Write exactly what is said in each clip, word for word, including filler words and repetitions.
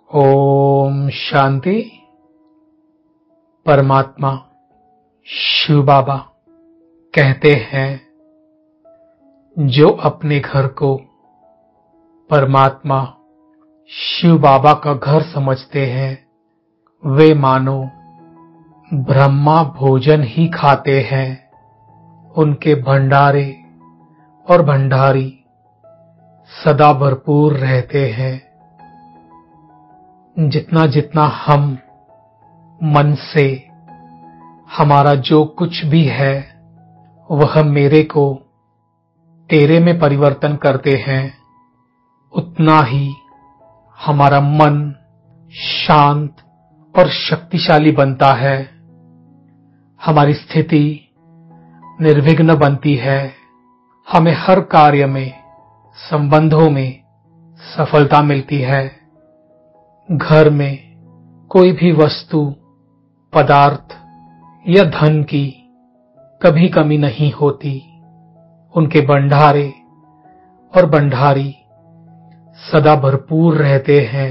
ओम शांति। परमात्मा शिव बाबा कहते हैं, जो अपने घर को परमात्मा शिव बाबा का घर समझते हैं, वे मानो ब्रह्मा भोजन ही खाते हैं। उनके भंडारे और भंडारी सदा भरपूर रहते हैं। जितना जितना हम मन से हमारा जो कुछ भी है वह मेरे को तेरे में परिवर्तन करते हैं, उतना ही हमारा मन शांत और शक्तिशाली बनता है। हमारी स्थिति निर्विघ्न बनती है। हमें हर कार्य में, संबंधों में सफलता मिलती है। घर में कोई भी वस्तु, पदार्थ या धन की कभी कमी नहीं होती। उनके भंडारे और भंडारी सदा भरपूर रहते हैं।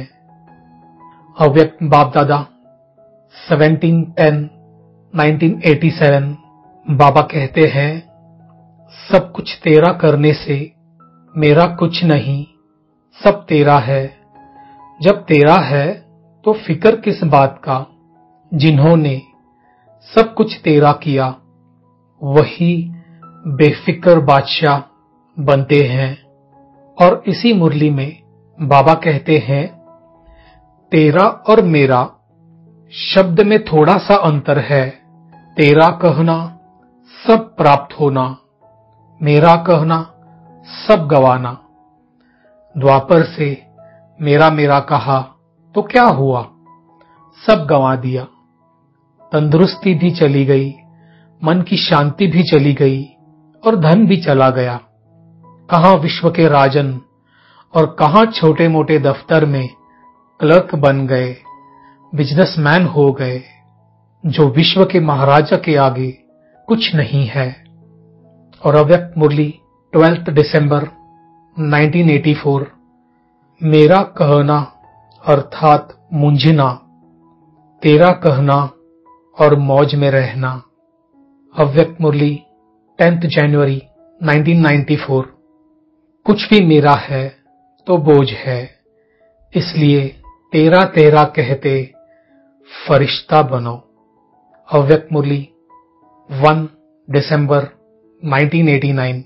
अव्यक्त बाप दादा सत्रह दस उन्नीस सौ सत्तासी बाबा कहते हैं, सब कुछ तेरा करने से मेरा कुछ नहीं, सब तेरा है। जब तेरा है तो फिक्र किस बात का। जिन्होंने सब कुछ तेरा किया वही बेफिक्र बादशाह बनते हैं। और इसी मुरली में बाबा कहते हैं, तेरा और मेरा शब्द में थोड़ा सा अंतर है। तेरा कहना सब प्राप्त होना, मेरा कहना सब गवाना। द्वापर से मेरा मेरा कहा तो क्या हुआ, सब गंवा दिया। तंदुरुस्ती भी चली गई, मन की शांति भी चली गई और धन भी चला गया। कहां विश्व के राजन और कहां छोटे मोटे दफ्तर में क्लर्क बन गए, बिजनेसमैन हो गए, जो विश्व के महाराजा के आगे कुछ नहीं है। और अव्यक्त मुरली बारह दिसंबर उन्नीस सौ चौरासी, मेरा कहना अर्थात मुंझना, तेरा कहना और मौज में रहना। अव्यक्त मुरली दस जनवरी उन्नीस सौ चौरानवे, कुछ भी मेरा है तो बोझ है, इसलिए तेरा तेरा कहते फरिश्ता बनो। अव्यक्त मुरली एक दिसंबर उन्नीस सौ नवासी,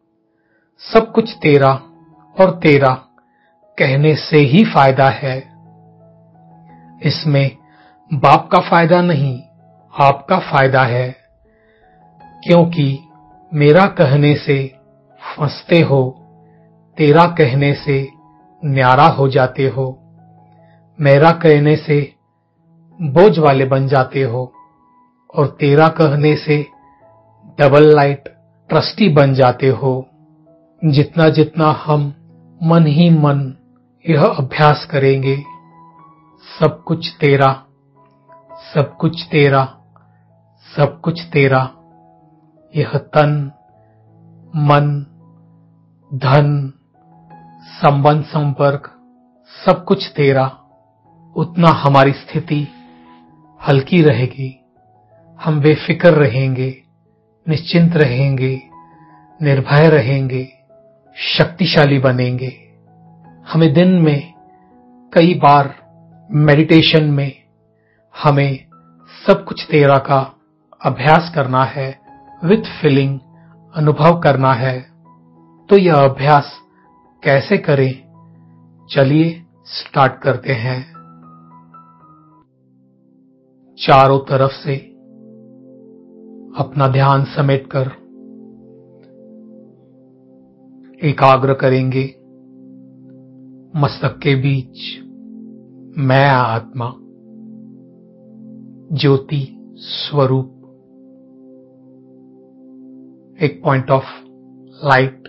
सब कुछ तेरा और तेरा कहने से ही फायदा है। इसमें बाप का फायदा नहीं, आपका फायदा है। क्योंकि मेरा कहने से फंसते हो, तेरा कहने से न्यारा हो जाते हो। मेरा कहने से बोझ वाले बन जाते हो और तेरा कहने से डबल लाइट ट्रस्टी बन जाते हो। जितना जितना हम मन ही मन यह अभ्यास करेंगे, सब कुछ तेरा, सब कुछ तेरा, सब कुछ तेरा, यह तन, मन, धन, संबंध संपर्क सब कुछ तेरा, उतना हमारी स्थिति हल्की रहेगी। हम बेफिक्र रहेंगे, निश्चिंत रहेंगे, निर्भय रहेंगे, शक्तिशाली बनेंगे। हमें दिन में कई बार मेडिटेशन में हमें सब कुछ तेरा का अभ्यास करना है, विथ फीलिंग अनुभव करना है। तो यह अभ्यास कैसे करें, चलिए स्टार्ट करते हैं। चारों तरफ से अपना ध्यान समेटकर एकाग्र करेंगे। मस्तक के बीच मैं आत्मा, ज्योति स्वरूप, एक पॉइंट ऑफ लाइट,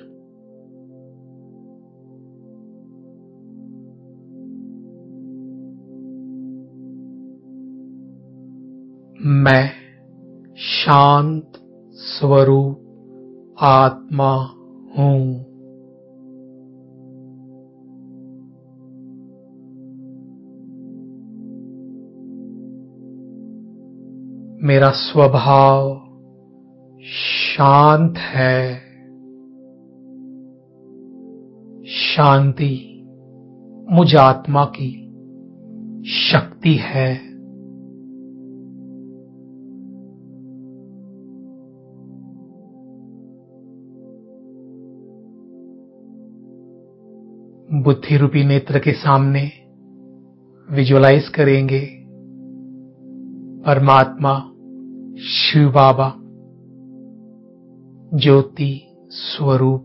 मैं शांत स्वरूप आत्मा हूं। मेरा स्वभाव शांत है। शांति मुझ आत्मा की शक्ति है। बुद्धि रूपी नेत्र के सामने विजुअलाइज करेंगे परमात्मा शिव बाबा ज्योति स्वरूप।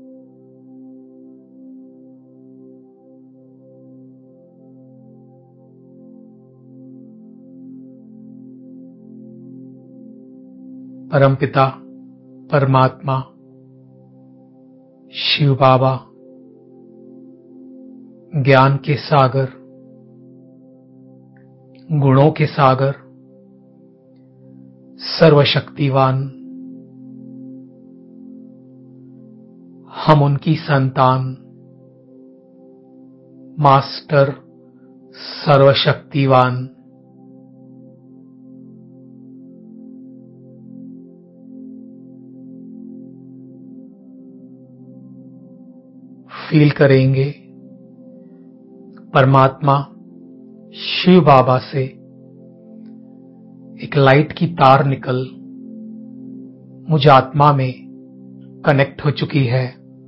परमपिता परमात्मा शिव बाबा ज्ञान के सागर, गुणों के सागर, सर्वशक्तिवान, हम उनकी संतान, मास्टर सर्वशक्तिवान। फील करेंगे परमात्मा शिव बाबा से एक लाइट की तार निकल मुझ आत्मा में कनेक्ट हो चुकी है।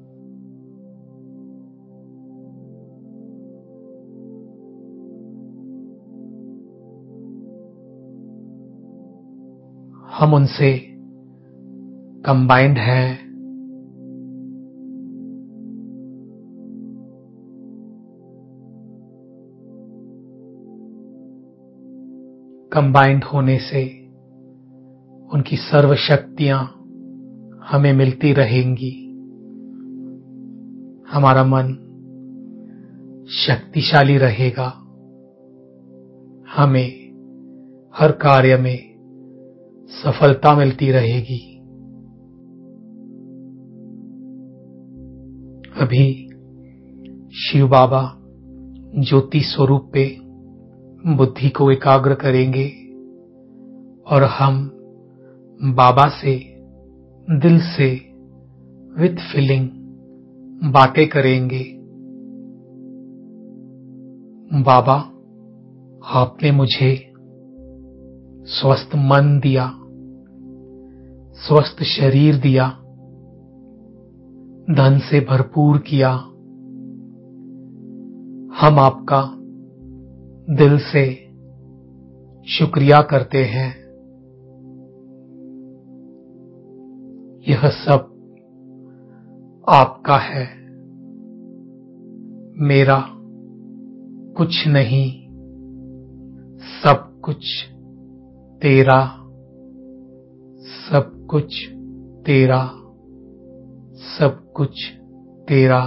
हम उनसे कंबाइंड हैं। कंबाइंड होने से उनकी सर्व शक्तियां हमें मिलती रहेंगी। हमारा मन शक्तिशाली रहेगा। हमें हर कार्य में सफलता मिलती रहेगी। अभी शिव बाबा ज्योति स्वरूप पे बुद्धि को एकाग्र करेंगे और हम बाबा से दिल से विथ फीलिंग बातें करेंगे। बाबा, आपने मुझे स्वस्थ मन दिया, स्वस्थ शरीर दिया, धन से भरपूर किया। हम आपका दिल से शुक्रिया करते हैं। यह सब आपका है, मेरा कुछ नहीं। सब कुछ तेरा, सब कुछ तेरा, सब कुछ तेरा।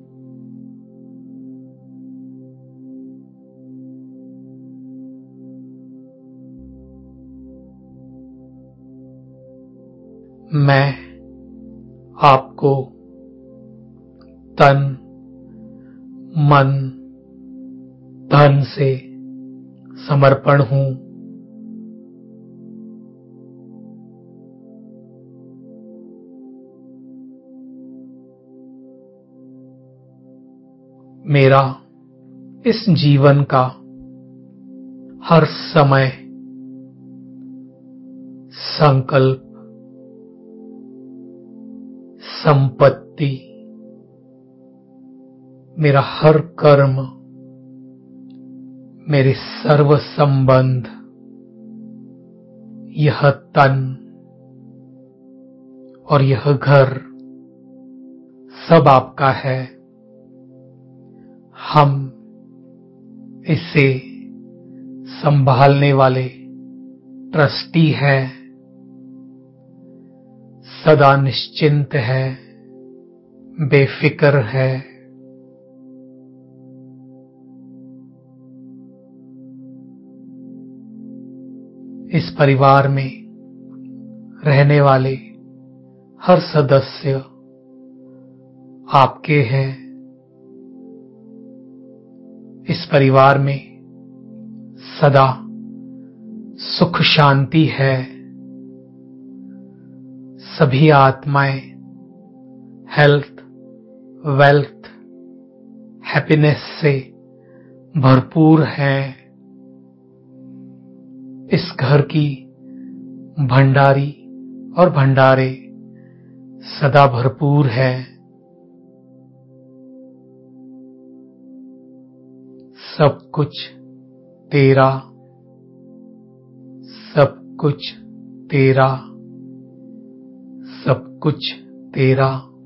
मैं आपको तन मन धन से समर्पण हूं। मेरा इस जीवन का हर समय संकल्प, संपत्ति, मेरा हर कर्म, मेरे सर्व संबंध, यह तन और यह घर सब आपका है। हम इसे संभालने वाले ट्रस्टी है, सदा निश्चिंत है, बेफिक्र है। इस परिवार में रहने वाले हर सदस्य आपके हैं। इस परिवार में सदा सुख शांति है। सभी आत्माएं हेल्थ, वेल्थ, हैप्पीनेस से भरपूर हैं। इस घर की भंडारी और भंडारे सदा भरपूर है। सब कुछ तेरा, सब कुछ तेरा, सब कुछ तेरा।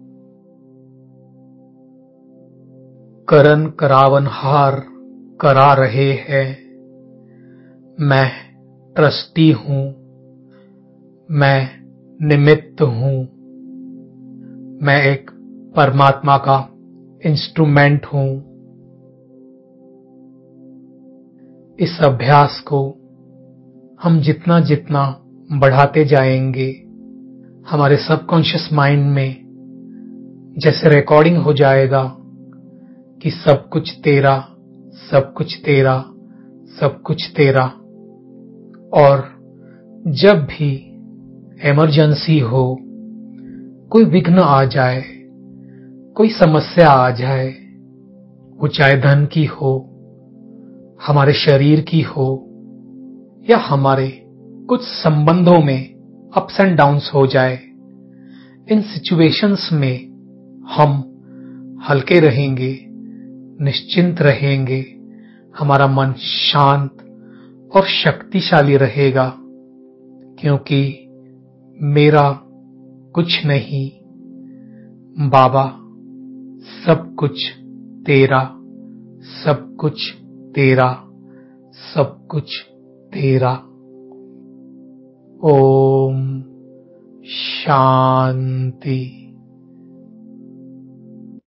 करन करावनहार करा रहे हैं। मैं ट्रस्टी हूं, मैं निमित्त हूं, मैं एक परमात्मा का इंस्ट्रूमेंट हूं। इस अभ्यास को हम जितना जितना बढ़ाते जाएंगे, हमारे सबकॉन्शियस माइंड में जैसे रिकॉर्डिंग हो जाएगा कि सब कुछ तेरा, सब कुछ तेरा, सब कुछ तेरा। और जब भी इमरजेंसी हो, कोई विघ्न आ जाए, कोई समस्या आ जाए, वो चाहे धन की हो, हमारे शरीर की हो, या हमारे कुछ संबंधों में अप्स एंड डाउन्स हो जाए, इन सिचुएशंस में हम हल्के रहेंगे, निश्चिंत रहेंगे, हमारा मन शांत और शक्तिशाली रहेगा, क्योंकि मेरा कुछ नहीं, बाबा सब कुछ तेरा, सब कुछ तेरा, सब कुछ तेरा। ओम शांति।